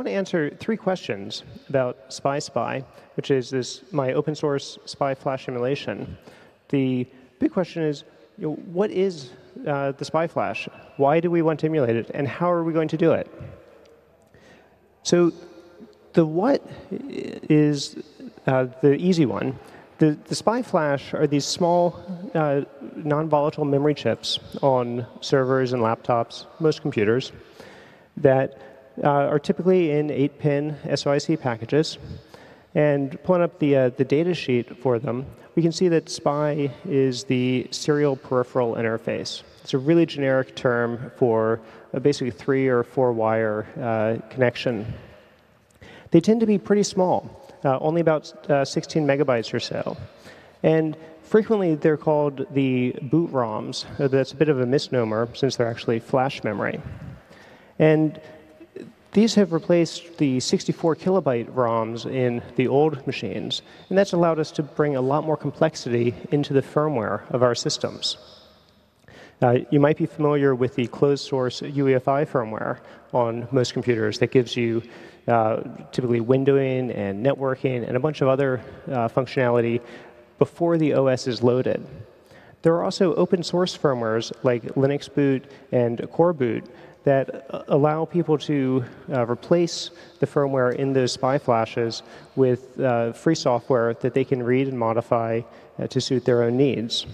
want to answer 3 questions about SpySpy, which is my open source SPY flash emulation. The big question is, what is the SPY flash? Why do we want to emulate it? And how are we going to do it? So the what is the easy one. The SPY flash are these small, non-volatile memory chips on servers and laptops, most computers, that are typically in 8-pin SOIC packages. And pulling up the data sheet for them, we can see that SPY is the serial peripheral interface. It's a really generic term for basically 3 or 4 wire connection. They tend to be pretty small. Only about 16 megabytes or so. And frequently, they're called the boot ROMs. That's a bit of a misnomer, since they're actually flash memory. And these have replaced the 64 kilobyte ROMs in the old machines. And that's allowed us to bring a lot more complexity into the firmware of our systems. You might be familiar with the closed source UEFI firmware on most computers that gives you typically windowing and networking and a bunch of other functionality before the OS is loaded. There are also open source firmwares like Linux Boot and Core Boot that allow people to replace the firmware in those SPY flashes with free software that they can read and modify to suit their own needs.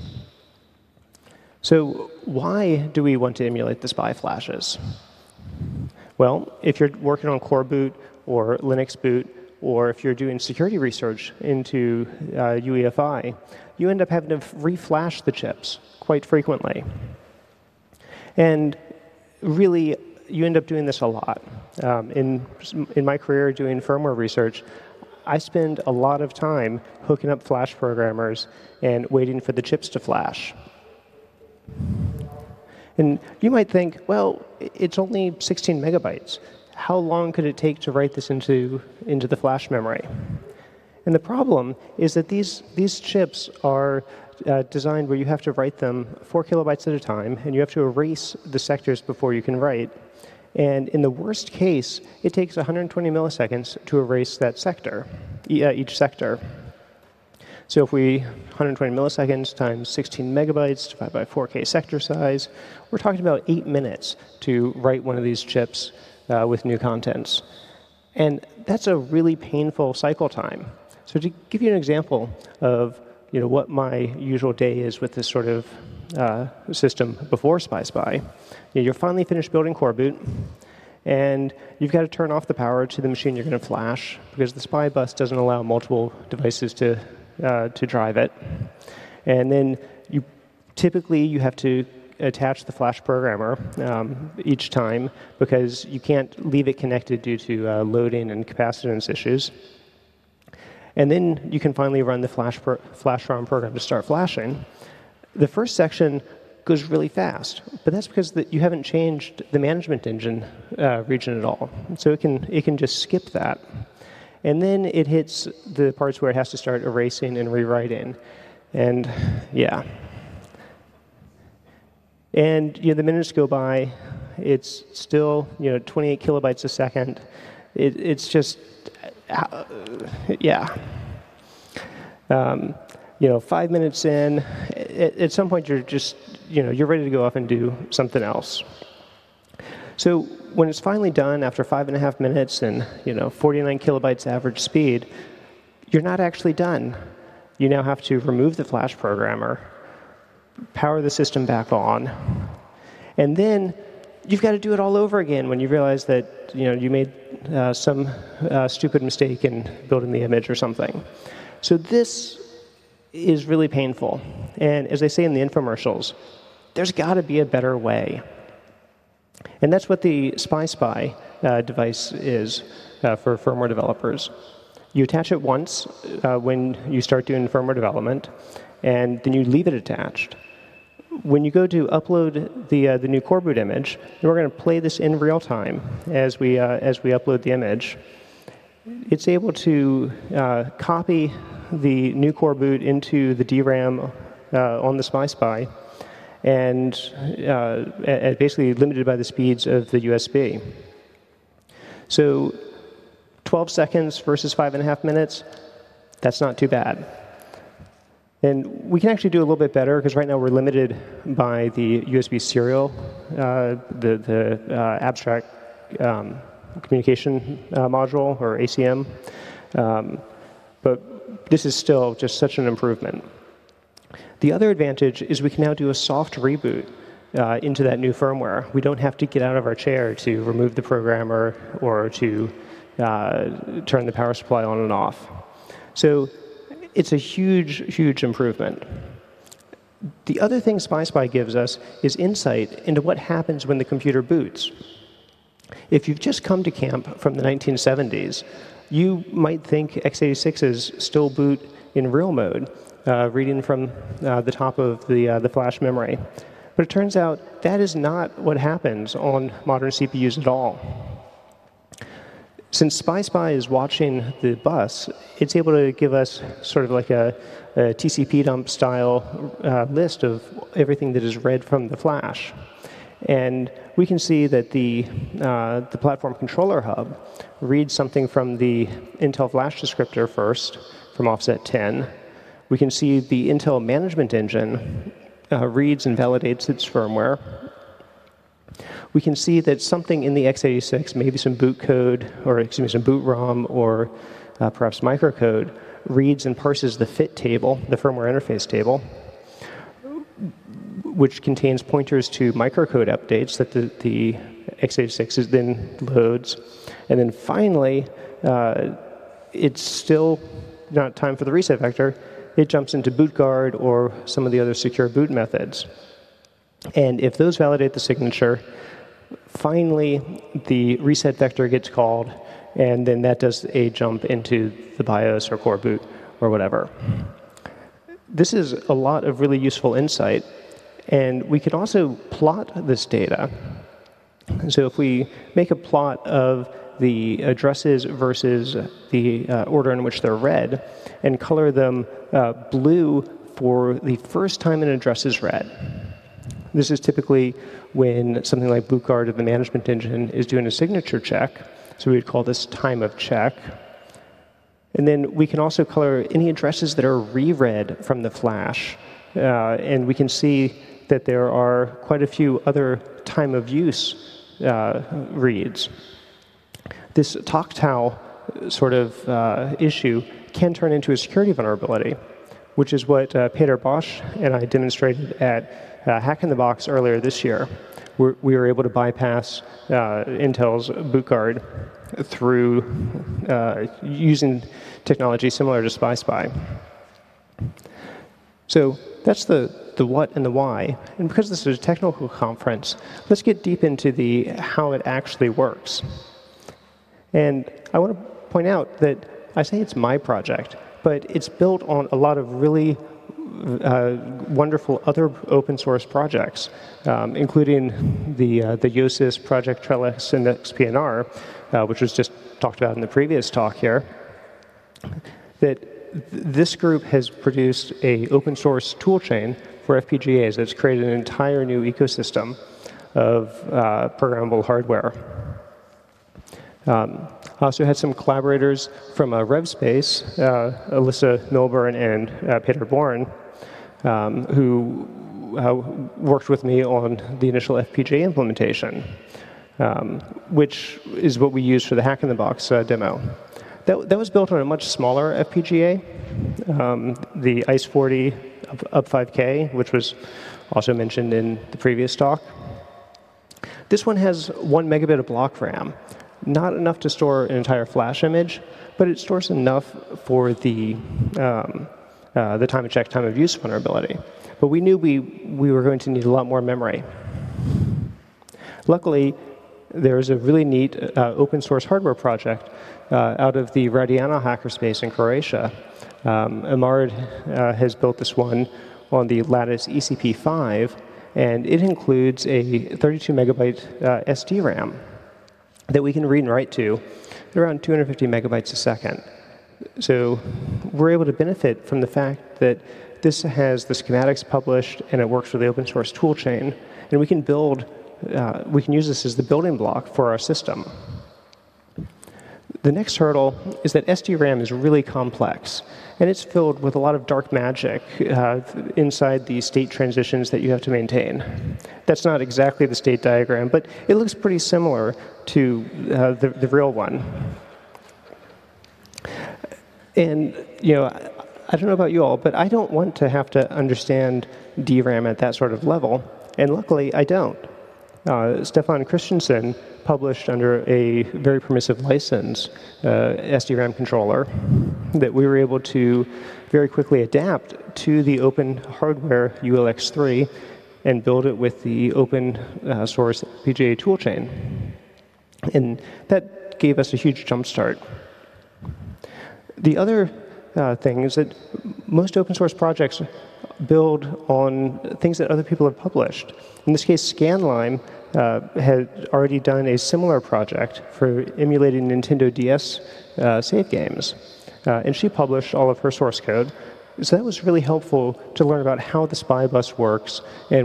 So why do we want to emulate the SPY flashes? Well, if you're working on Core Boot or Linux Boot, or if you're doing security research into UEFI, you end up having to reflash the chips quite frequently. And really, you end up doing this a lot. In my career doing firmware research, I spend a lot of time hooking up flash programmers and waiting for the chips to flash. And you might think, well, it's only 16 megabytes. How long could it take to write this into the flash memory? And the problem is that these chips are designed where you have to write them 4 kilobytes at a time, and you have to erase the sectors before you can write. And in the worst case, it takes 120 milliseconds to erase that sector, each sector. So if 120 milliseconds times 16 megabytes divided by 4K sector size, we're talking about 8 minutes to write one of these chips with new contents. And that's a really painful cycle time. So to give you an example of what my usual day is with this sort of system before SpySpy, you're finally finished building Core Boot, and you've got to turn off the power to the machine you're going to flash, because the SPY bus doesn't allow multiple devices to drive it. And then typically you have to attach the flash programmer each time, because you can't leave it connected due to loading and capacitance issues. And then you can finally run the flash ROM program to start flashing. The first section goes really fast, but that's because you haven't changed the management engine region at all. So it can just skip that. And then it hits the parts where it has to start erasing and rewriting. And yeah. And the minutes go by. It's still 28 kilobytes a second. It's just yeah. 5 minutes in, at some point you're just you're ready to go off and do something else. So when it's finally done after 5.5 minutes and 49 kilobytes average speed, you're not actually done. You now have to remove the flash programmer, power the system back on, and then you've got to do it all over again when you realize that you made some stupid mistake in building the image or something. So this is really painful. And as they say in the infomercials, there's got to be a better way. And that's what the SpySpy device is for firmware developers. You attach it once when you start doing firmware development, and then you leave it attached. When you go to upload the new Core Boot image, and we're going to play this in real time as we upload the image, it's able to copy the new Core Boot into the DRAM on the SpySpy, and basically limited by the speeds of the USB. So 12 seconds versus 5.5 minutes, that's not too bad. And we can actually do a little bit better, because right now we're limited by the USB serial, the abstract communication module, or ACM. But this is still just such an improvement. The other advantage is we can now do a soft reboot into that new firmware. We don't have to get out of our chair to remove the programmer or to turn the power supply on and off. So it's a huge, huge improvement. The other thing SpySpy gives us is insight into what happens when the computer boots. If you've just come to camp from the 1970s, you might think x86s still boot in real mode, reading from the top of the flash memory. But it turns out that is not what happens on modern CPUs at all. Since SpySpy is watching the bus, it's able to give us sort of like a TCP dump style list of everything that is read from the flash. And we can see that the platform controller hub reads something from the Intel flash descriptor first, from offset 10. We can see the Intel management engine reads and validates its firmware. We can see that something in the x86, maybe some boot code, or excuse me, some boot ROM, or perhaps microcode, reads and parses the FIT table, the firmware interface table, which contains pointers to microcode updates that the x86 then loads. And then finally, it's still not time for the reset vector. It jumps into bootguard or some of the other secure boot methods. And if those validate the signature, finally the reset vector gets called, and then that does a jump into the BIOS or core boot or whatever. This is a lot of really useful insight, and we can also plot this data. So if we make a plot of the addresses versus the order in which they're read, and color them blue for the first time an address is read. This is typically when something like bootguard or the management engine is doing a signature check. So we would call this time of check. And then we can also color any addresses that are reread from the flash. And we can see that there are quite a few other time of use reads. This TOCTAL sort of issue can turn into a security vulnerability, which is what Peter Bosch and I demonstrated at Hack in the Box earlier this year. We were able to bypass Intel's bootguard through using technology similar to SpySpy. So that's the what and the why. And because this is a technical conference, let's get deep into the how it actually works. And I want to point out that I say it's my project, but it's built on a lot of really wonderful other open source projects, including the Yosis project Trellix and XPNR, which was just talked about in the previous talk here. That this group has produced an open source toolchain for FPGAs that's created an entire new ecosystem of programmable hardware. I also had some collaborators from RevSpace, Alyssa Milburn and Peter Bourne, who worked with me on the initial FPGA implementation, which is what we used for the Hack in the Box demo. That was built on a much smaller FPGA, the ICE40 UP5K, which was also mentioned in the previous talk. This one has 1 megabit of block RAM. Not enough to store an entire flash image, but it stores enough for the time of check, time of use vulnerability. But we knew we were going to need a lot more memory. Luckily, there's a really neat open source hardware project out of the Radiana hackerspace in Croatia. Amard has built this one on the Lattice ECP5, and it includes a 32 megabyte SD-RAM that we can read and write to at around 250 megabytes a second. So we're able to benefit from the fact that this has the schematics published and it works with the open source toolchain, and we can use this as the building block for our system. The next hurdle is that SDRAM is really complex, and it's filled with a lot of dark magic inside the state transitions that you have to maintain. That's not exactly the state diagram, but it looks pretty similar to the real one. And, I don't know about you all, but I don't want to have to understand DRAM at that sort of level, and luckily I don't. Stefan Christensen published under a very permissive license SDRAM controller that we were able to very quickly adapt to the open hardware ULX3 and build it with the open source FPGA toolchain. And that gave us a huge jump start. The other thing is that most open source projects build on things that other people have published. In this case, Scanlime had already done a similar project for emulating Nintendo DS save games. And she published all of her source code. So that was really helpful to learn about how the SPI bus works and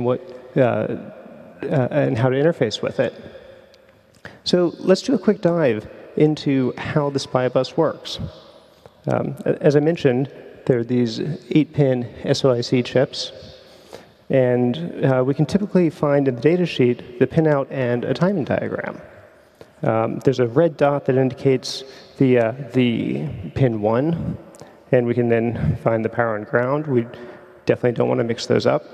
and how to interface with it. So let's do a quick dive into how the SPI bus works. As I mentioned, there are these 8-pin SoIC chips, and we can typically find in the datasheet the pinout and a timing diagram. There's a red dot that indicates the pin 1, and we can then find the power and ground. We definitely don't want to mix those up.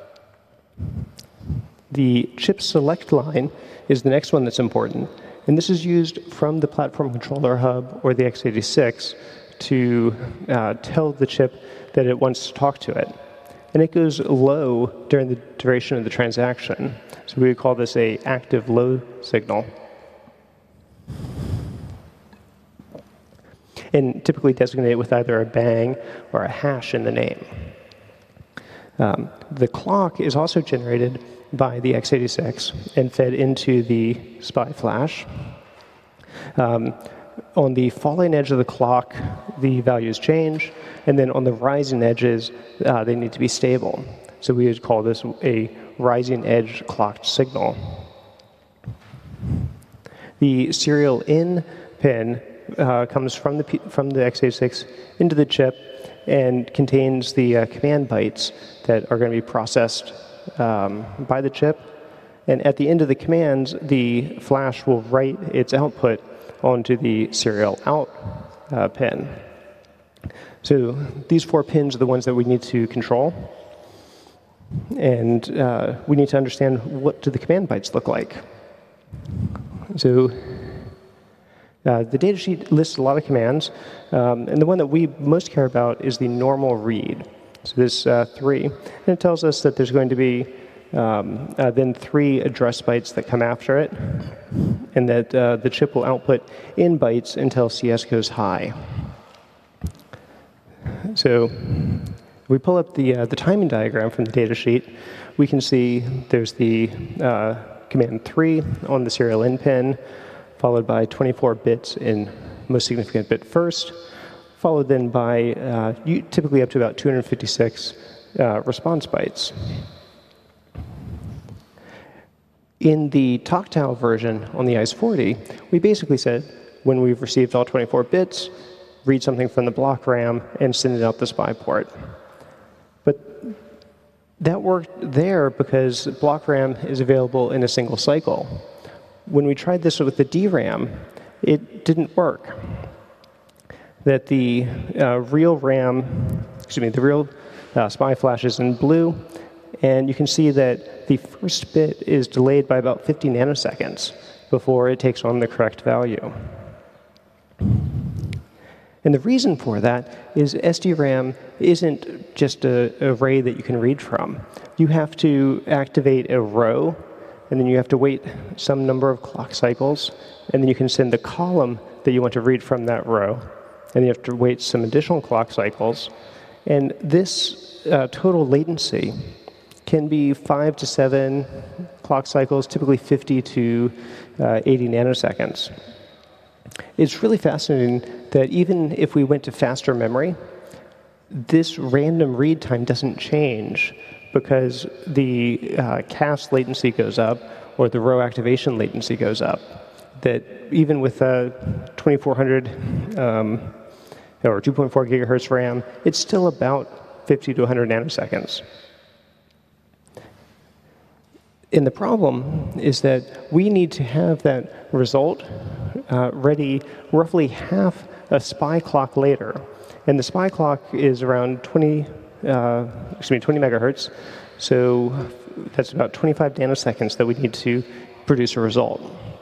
The chip select line is the next one that's important, and this is used from the platform controller hub or the x86 to tell the chip that it wants to talk to it. And it goes low during the duration of the transaction. So we would call this an active low signal. And typically designate with either a bang or a hash in the name. The clock is also generated by the x86 and fed into the SPI flash. On the falling edge of the clock, the values change, and then on the rising edges, they need to be stable. So we would call this a rising edge clocked signal. The serial in pin comes from the x86 into the chip and contains the command bytes that are going to be processed by the chip. And at the end of the commands, the flash will write its output onto the serial out pin. So these 4 pins are the ones that we need to control. And we need to understand what do the command bytes look like. So the datasheet lists a lot of commands. And the one that we most care about is the normal read. So this 3. And it tells us that there's going to be then 3 address bytes that come after it, and that the chip will output in bytes until CS goes high. So we pull up the timing diagram from the datasheet. We can see there's the command 3 on the serial in pin, followed by 24 bits in most significant bit first, followed then by typically up to about 256 response bytes. In the Toctow version on the ICE40, we basically said, when we've received all 24 bits, read something from the block RAM and send it out the SPI port. But that worked there because block RAM is available in a single cycle. When we tried this with the DRAM, it didn't work. That the real SPI flash is in blue, and you can see that the first bit is delayed by about 50 nanoseconds before it takes on the correct value. And the reason for that is SDRAM isn't just an array that you can read from. You have to activate a row, and then you have to wait some number of clock cycles, and then you can send the column that you want to read from that row, and you have to wait some additional clock cycles. And this total latency can be 5 to 7 clock cycles, typically 50 to 80 nanoseconds. It's really fascinating that even if we went to faster memory, this random read time doesn't change because the cache latency goes up or the row activation latency goes up. that even with 2400 or 2.4 gigahertz RAM, it's still about 50 to 100 nanoseconds. And the problem is that we need to have that result ready roughly half a SPI clock later. And the SPI clock is around 20 megahertz. So that's about 25 nanoseconds that we need to produce a result.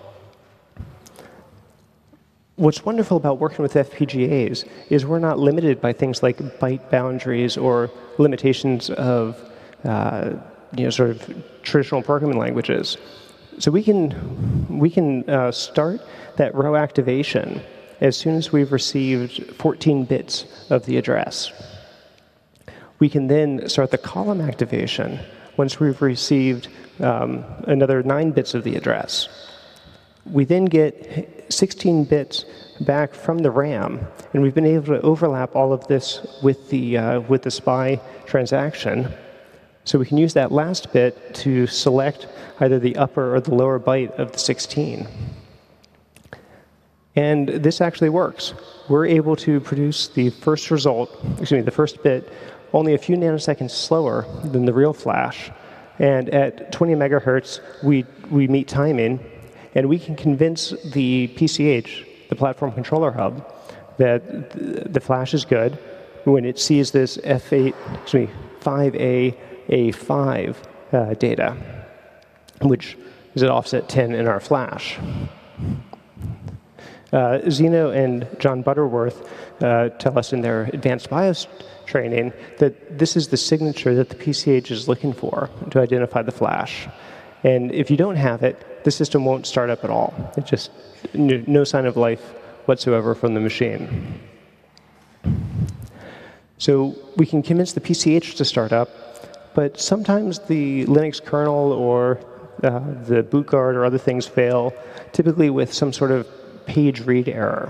What's wonderful about working with FPGAs is we're not limited by things like byte boundaries or limitations of sort of traditional programming languages. So we can start that row activation as soon as we've received 14 bits of the address. We can then start the column activation once we've received another 9 bits of the address. We then get 16 bits back from the RAM, and we've been able to overlap all of this with the SPI transaction. So we can use that last bit to select either the upper or the lower byte of the 16. And this actually works. We're able to produce the first the first bit, only a few nanoseconds slower than the real flash. And at 20 megahertz, we meet timing, and we can convince the PCH, the Platform Controller Hub, that the flash is good when it sees this 5A5 data, which is at offset 10 in our flash. Zeno and John Butterworth tell us in their advanced BIOS training that this is the signature that the PCH is looking for to identify the flash. And if you don't have it, the system won't start up at all. It's just no sign of life whatsoever from the machine. So we can convince the PCH to start up, but sometimes the Linux kernel or the boot guard or other things fail, typically with some sort of page read error.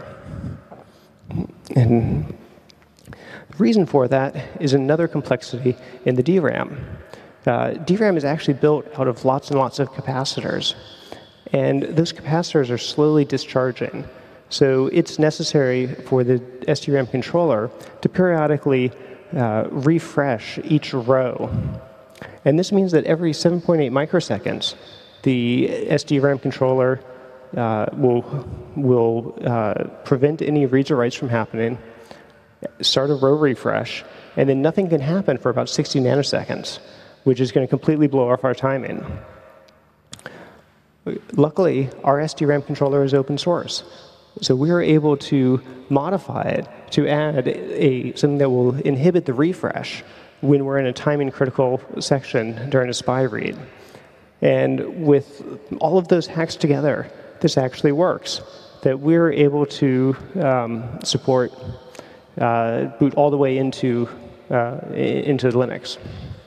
And the reason for that is another complexity in the DRAM. DRAM is actually built out of lots and lots of capacitors, and those capacitors are slowly discharging. So it's necessary for the SDRAM controller to periodically refresh each row. And this means that every 7.8 microseconds, the SDRAM controller will prevent any reads or writes from happening, start a row refresh, and then nothing can happen for about 60 nanoseconds, which is going to completely blow off our timing. Luckily, our SDRAM controller is open source, so we are able to modify it to add something that will inhibit the refresh when we're in a timing critical section during a SPI read. And with all of those hacks together, this actually works, that we're able to support boot all the way into Linux.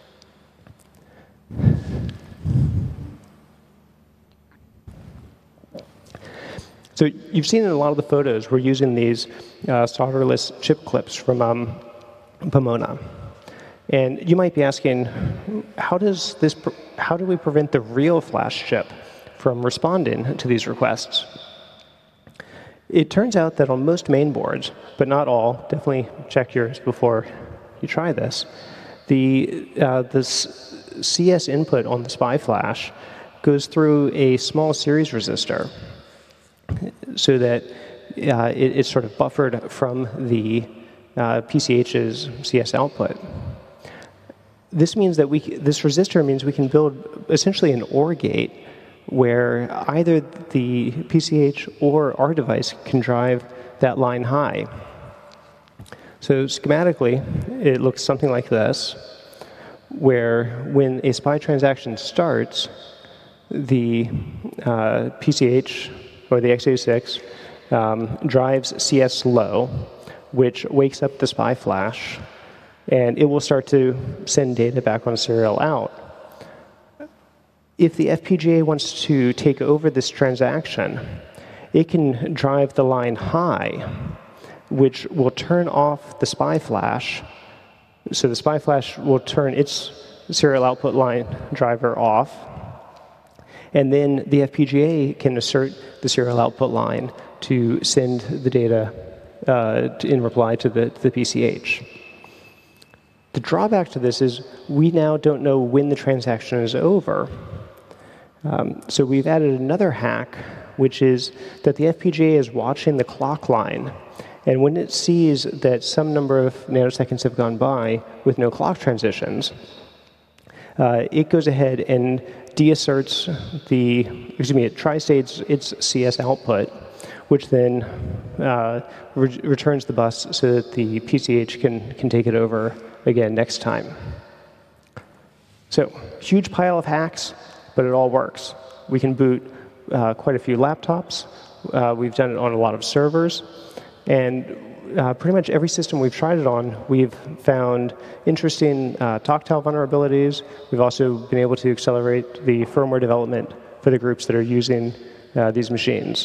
So you've seen in a lot of the photos, we're using these solderless chip clips from Pomona. And you might be asking, how do we prevent the real flash chip from responding to these requests? It turns out that on most main boards, but not all, definitely check yours before you try this, the CS input on the SPI flash goes through a small series resistor so that it's sort of buffered from the PCH's CS output. This means that this resistor means we can build essentially an OR gate where either the PCH or our device can drive that line high. So schematically, it looks something like this, where when a SPI transaction starts, the PCH, or the x86, drives CS low, which wakes up the SPI flash, and it will start to send data back on serial out. If the FPGA wants to take over this transaction, it can drive the line high, which will turn off the SPI flash. So the SPI flash will turn its serial output line driver off. And then the FPGA can assert the serial output line to send the data in reply to the PCH. The drawback to this is we now don't know when the transaction is over. So we've added another hack, which is that the FPGA is watching the clock line. And when it sees that some number of nanoseconds have gone by with no clock transitions, it goes ahead and deasserts it tri-states its CS output, which then returns the bus so that the PCH can take it over again next time. So, huge pile of hacks, but it all works. We can boot quite a few laptops. We've done it on a lot of servers. And pretty much every system we've tried it on, we've found interesting Toctile vulnerabilities. We've also been able to accelerate the firmware development for the groups that are using these machines.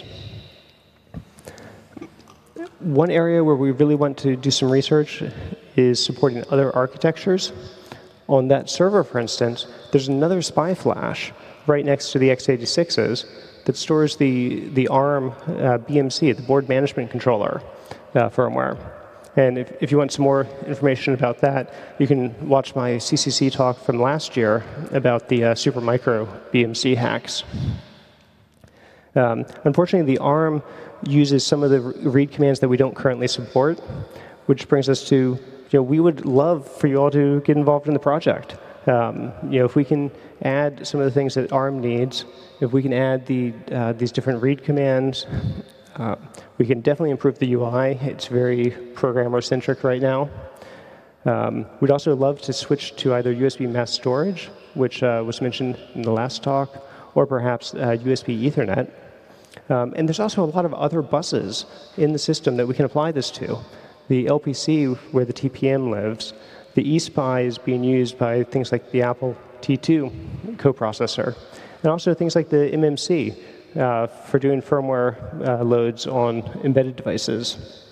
One area where we really want to do some research is supporting other architectures. On that server, for instance, there's another SPI flash right next to the x86s that stores the ARM BMC, the board management controller firmware. And if you want some more information about that, you can watch my CCC talk from last year about the Supermicro BMC hacks. Unfortunately, the ARM uses some of the read commands that we don't currently support, which brings us to, we would love for you all to get involved in the project. If we can add some of the things that ARM needs, if we can add these different read commands, we can definitely improve the UI. It's very programmer-centric right now. We'd also love to switch to either USB mass storage, which was mentioned in the last talk, or perhaps USB Ethernet. And there's also a lot of other buses in the system that we can apply this to. The LPC, where the TPM lives, the eSPI is being used by things like the Apple T2 coprocessor, and also things like the MMC for doing firmware loads on embedded devices.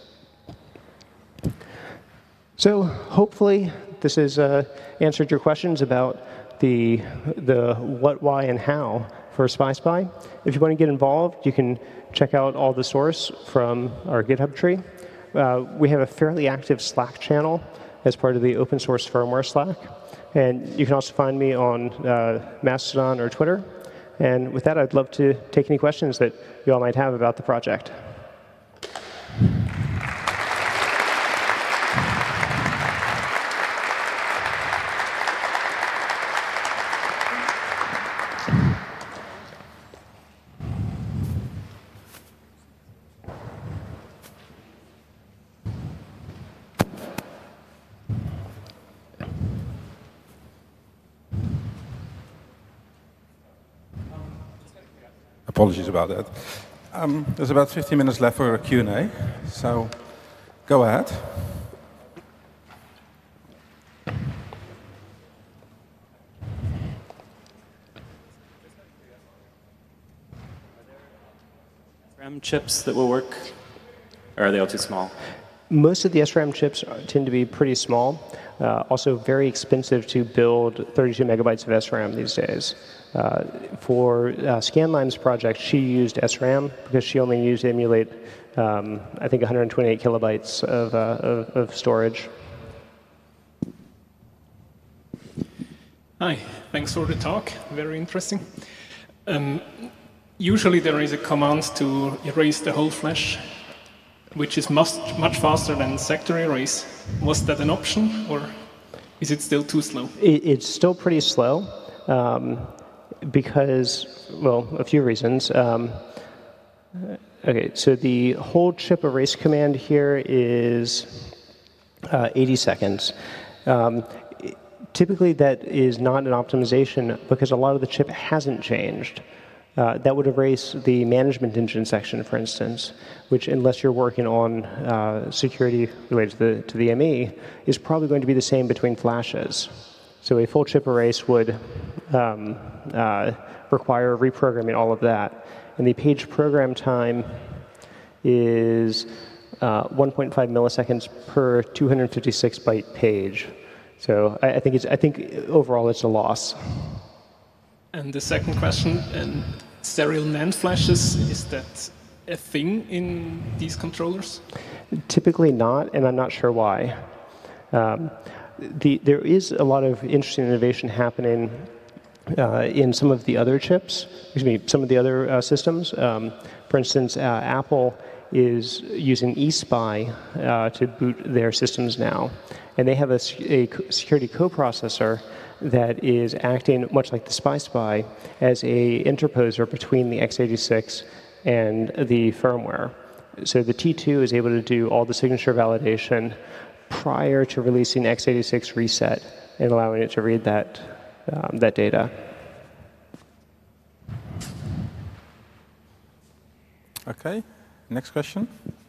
So hopefully this has answered your questions about the what, why, and how for SPI. If you want to get involved, you can check out all the source from our GitHub tree. We have a fairly active Slack channel as part of the open source firmware Slack. And you can also find me on Mastodon or Twitter. And with that, I'd love to take any questions that you all might have about the project. Apologies about that. There's about 15 minutes left for a Q&A, so go ahead. SRAM chips that will work, or are they all too small? Most of the SRAM chips tend to be pretty small. Also very expensive to build 32 megabytes of SRAM these days. For Scanline's project, she used SRAM because she only used to emulate, I think, 128 kilobytes of storage. Hi, thanks for the talk. Very interesting. Usually there is a command to erase the whole flash, which is much faster than sector erase. Was that an option, or is it still too slow? It's still pretty slow. Because, well, a few reasons. Okay, so the whole chip erase command here is 80 seconds. Typically, that is not an optimization because a lot of the chip hasn't changed. That would erase the management engine section, for instance, which, unless you're working on security related to the ME, is probably going to be the same between flashes. So a full chip erase would require reprogramming all of that. And the page program time is 1.5 milliseconds per 256 byte page. So I think overall it's a loss. And the second question, serial NAND flashes, is that a thing in these controllers? Typically not, and I'm not sure why. There is a lot of interesting innovation happening in some of the other chips, some of the other systems. For instance, Apple is using eSPI to boot their systems now. And they have a security coprocessor that is acting much like the SPI as a interposer between the x86 and the firmware. So the T2 is able to do all the signature validation prior to releasing x86 reset and allowing it to read that data. Okay, next question.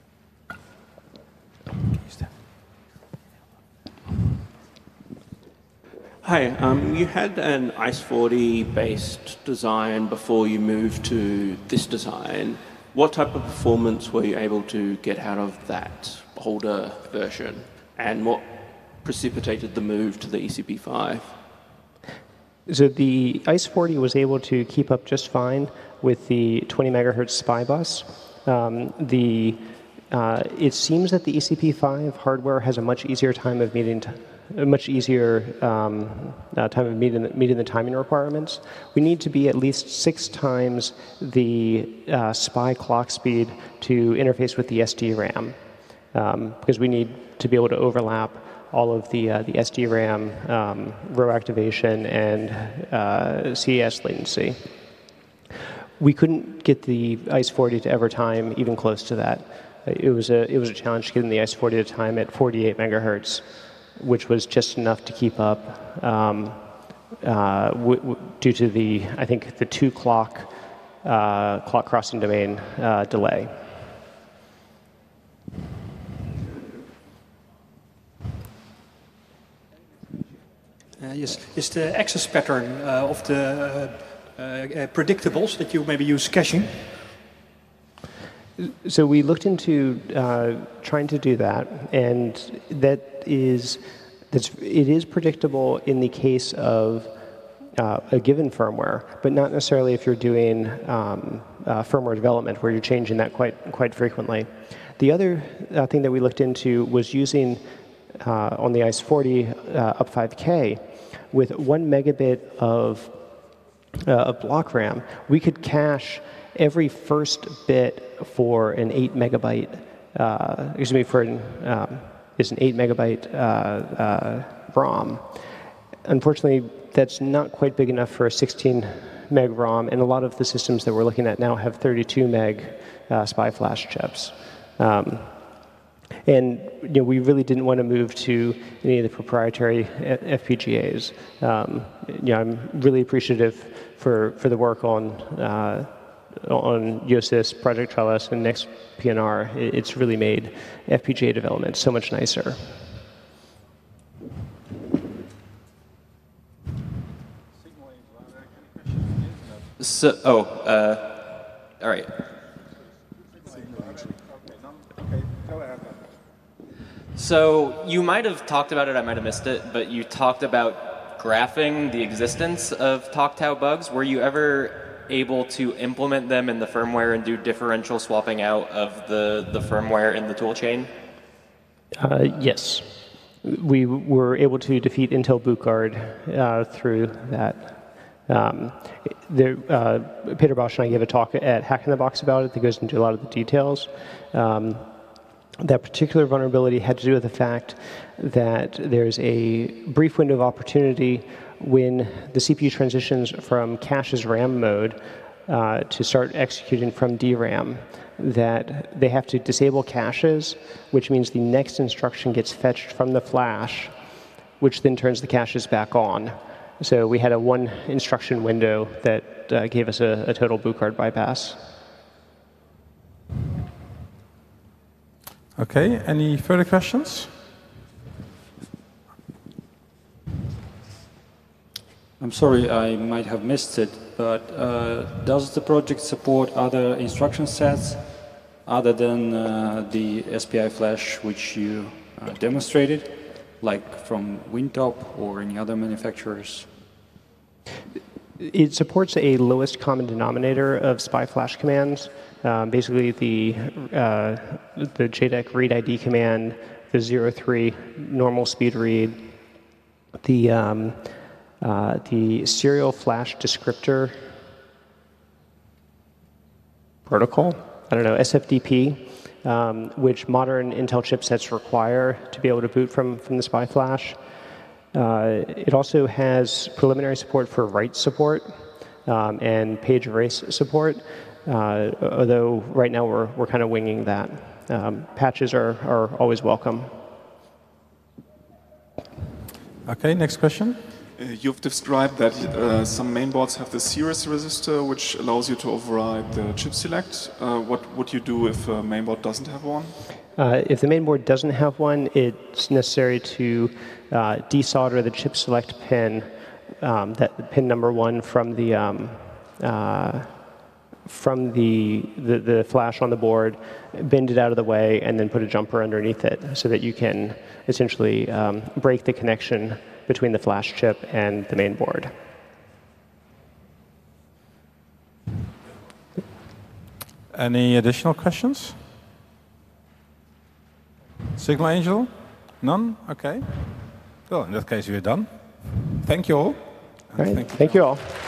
Hi, you had an ICE40 based design before you moved to this design. What type of performance were you able to get out of that older version? And what precipitated the move to the ECP5? So the ICE40 was able to keep up just fine with the 20 megahertz SPI bus. It seems that the ECP5 hardware has a much easier time of meeting the timing requirements. We need to be at least 6 times the SPI clock speed to interface with the SDRAM, because we need to be able to overlap all of the SDRAM row activation and CES latency. We couldn't get the ICE40 to ever time even close to that. It was a challenge getting the ICE40 to time at 48 megahertz, which was just enough to keep up due to the 2 clock crossing domain delay. Yes, is the access pattern of the predictables that you maybe use caching? So we looked into trying to do that, and it is predictable in the case of a given firmware, but not necessarily if you're doing firmware development where you're changing that quite frequently. The other thing that we looked into was using on the ICE40 up5K with 1 megabit of block RAM, we could cache every first bit for an 8 megabyte, is an 8 megabyte ROM. Unfortunately, that's not quite big enough for a 16 meg ROM, and a lot of the systems that we're looking at now have 32 meg SPI flash chips. And we really didn't want to move to any of the proprietary FPGAs. I'm really appreciative for the work on Yosys, Project Trellis, and Next PNR. It's really made FPGA development so much nicer. All right. So you might have talked about it, I might have missed it, but you talked about graphing the existence of TalkTau bugs. Were you ever able to implement them in the firmware and do differential swapping out of the firmware in the toolchain? Yes. We were able to defeat Intel BootGuard through that. Peter Bosch and I gave a talk at Hack in the Box about it that goes into a lot of the details. That particular vulnerability had to do with the fact that there's a brief window of opportunity when the CPU transitions from cache's RAM mode to start executing from DRAM, that they have to disable caches, which means the next instruction gets fetched from the flash, which then turns the caches back on. So we had a 1 instruction window that gave us a total BootGuard bypass. Okay, any further questions? I'm sorry, I might have missed it, but does the project support other instruction sets other than the SPI flash which you demonstrated, like from Wintop or any other manufacturers? it supports a lowest common denominator of SPI flash commands. Basically, the JDEC read ID command, the 03 normal speed read, the serial flash descriptor protocol, I don't know, SFDP, which modern Intel chipsets require to be able to boot from the SPI flash. It also has preliminary support for write support and page erase support, although right now we're kind of winging that. Patches are always welcome. Okay, next question. You've described that some mainboards have the series resistor, which allows you to override the chip select. What would you do if a mainboard doesn't have one? If the mainboard doesn't have one, it's necessary to desolder the chip select pin, that pin number 1 from the flash on the board, bend it out of the way, and then put a jumper underneath it so that you can essentially break the connection between the flash chip and the main board. Any additional questions? Signal Angel? None? Okay. Well, in that case, we're done. Thank you all. All right. Thank you all.